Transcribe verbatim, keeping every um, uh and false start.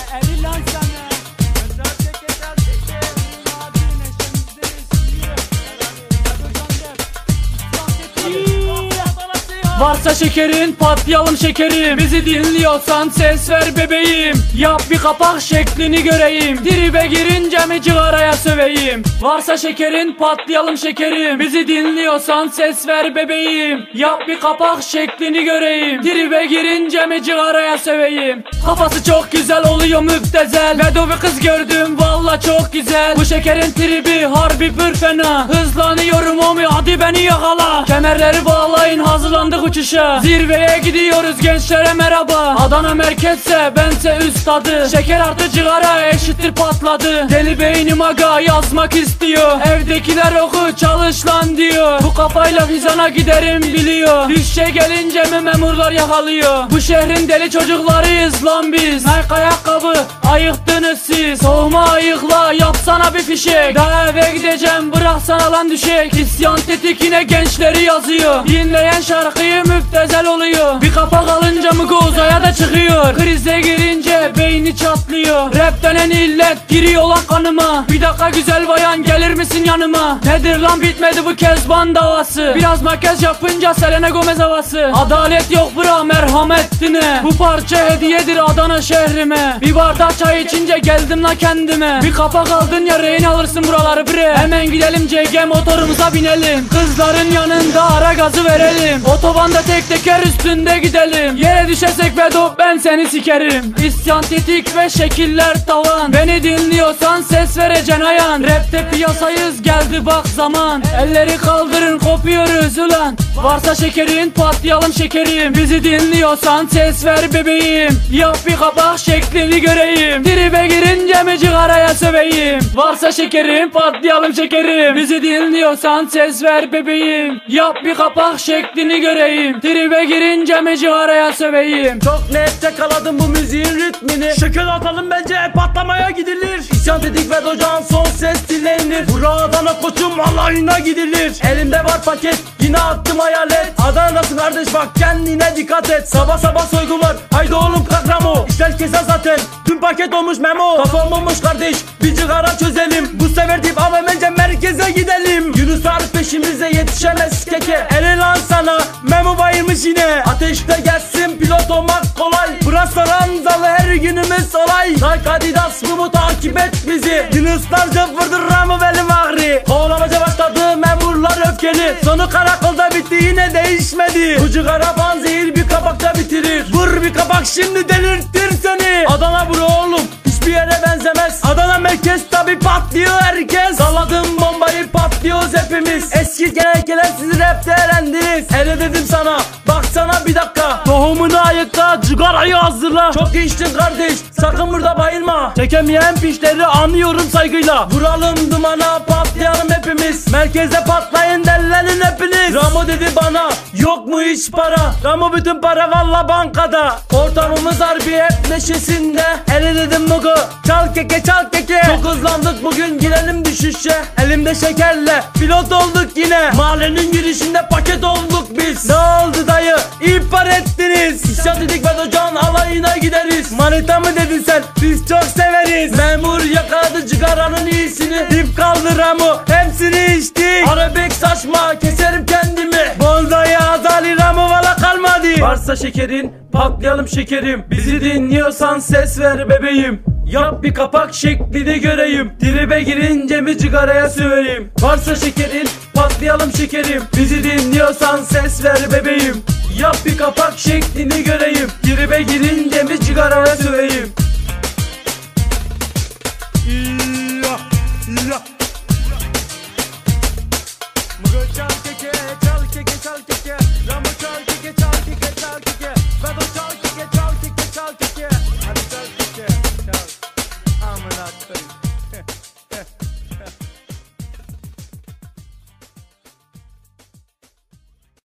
eri lan sana. Önder çeker çekerim abi neşemizde esiyor. Varsa şekerin patlayalım şekerim. Bizi dinliyorsan ses ver bebeğim. Yap bir kapak şeklini göreyim. Tribe girince mi cigaraya söveyim. Varsa şekerin patlayalım şekerim. Bizi dinliyorsan ses ver bebeğim. Yap bir kapak şeklini göreyim. Tribe girince mi cigaraya söveyim. Kafası çok güzel oluyor müptezel. Vedo bir kız gördüm valla çok güzel. Bu şekerin tribi harbi pür fena. Hızlanıyorum omi hadi beni yakala. Kemerleri bağlayın hazırlandık uçuşa. Zirveye gidiyoruz gençlere merhaba. Adana merkezse bense üstadı. Şeker artı cigara eşittir patladı. Deli beynim aga yazmak istiyor. Evdekiler oku çalış lan diyor. Bu kafayla vizana giderim biliyor. Düşe gelince mi memurlar yakalıyor. Bu şehrin deli çocuklarıyız lan biz. Nike ayakkabı ayıktınız siz. Soğuma ayıkla yapsana bir fişek. Daha eve gideceğim bıraksana lan düşek. İsyan tetik yine gençleri yazıyor. Dinleyen şarkıyı müptezel oluyor. Bir kapak alınca mı uzaya da çıkıyor. Krize girince beyni çatlıyor. Rap denen illet giriyor lan kanıma. Bir dakika güzel bayan gelir misin yanıma? Nedir lan bitmedi bu Kezban davası. Biraz makyaj yapınca Selena Gomez havası. Adalet yok bura merhametine. Bu parça hediyedir Adana şehrime. Bir bardak çay içince geldim la kendime. Bir kapak aldın ya rehin alırsın buraları bre. Hemen gidelim C G motorumuza binelim. Kızların yanında ara gazı verelim. Otobanda tek teker üstünde gidelim. Yere düşesek Vedo ben seni sikerim. İsyan tetik ve şekiller tavan. Beni dinliyorsan ses vereceksin ayan. Rapte piyasayız geldi bak zaman. Elleri kaldırın kopuyoruz ulan. Varsa şekerin patlayalım şekerim. Bizi dinliyorsan ses ver bebeğim. Yap bir kapak şeklini göreyim. Tribe girince mi cigaraya söveyim. Varsa şekerin patlayalım şekerim. Bizi dinliyorsan ses ver bebeğim. Yap bir kapak şeklini göreyim. Tribe girince mi cigaraya söveyim. Çok net yakaladım bu müziğin ritmini. Şeker atalım bence patlamaya gidilir. İsyan dedik ve docan son ses dinlenir. Buradan koçum alayına gidilir. Elimde var paket yine attım hayalet. Adana'dasın kardeş bak kendine dikkat et. Sabah sabah soygun var haydi oğlum kalk Ramo. İşler keza zaten tüm paket olmuş memo. Kafam olmuş kardeş bir cigara çözelim. Bu sefer deyip ama bence merkeze gidelim. Yunus var peşimize yetişemez keke. Ele lan sana memo bayılmış yine. Ateşte gelsin pilot olmak kolay. Burası ranzalı her günümüz olay. Nike Adidas bu takip et bizi. Yunuslar cıvırdır Ramo belim ağrı. Kovalamaca başladı memurlar öfkeli. Sonu karakolda bitti yine değişmedi. Bu cigara panzehir bir kabakta bitirir. Vur bir kabak şimdi delirtir seni. Adana bura oğlum hiçbir yere benzemez. Adana merkez tabi patlıyor herkes. Salladım bombayı patlıyoruz hepimiz. Eski genelgeler sizi rapte eğlendiniz. Hele dedim sana baksana bir dakika. Tohumunu ayıkla cigarayı hazırla. Çok içtin kardeş sakın burada bayılma. Çekemeyen pişleri anlıyorum saygıyla. Vuralım dumana patlayalım hepimiz. Merkeze patlayın dellenin hepiniz. Ramo dedi bana yok mu hiç para. Ramo bütün para valla bankada. Ortamımız harbi hep neşesinde. Hele dedim mugu çal keke çal keke. Çok hızlandık bugün girelim düşüşe. Elimde şekerle pilot olduk yine. Mahallenin girişinde paket olduk biz. Ne oldu dayı ihbar ettiniz. İsyan dedik ve docan alayına gideriz. Manita mı dedin sen biz çok severiz. Memur yakaladı cigaranın iyisini. Dip kaldı Ramo hepsini içtik. Arabek saçma keserim kendimi. Bondaya azali Ramo valla kalmadı. Varsa şekerin patlayalım şekerim. Bizi dinliyorsan ses ver bebeğim. Yap bir kapak şeklini göreyim. Tribe girince mi cigaraya söveyim. Varsa şekerin patlayalım şekerim. Bizi dinliyorsan ses ver bebeğim. Yap bir kapak şeklini göreyim. Tribe girince mi cigaraya söveyim. Ya, ya.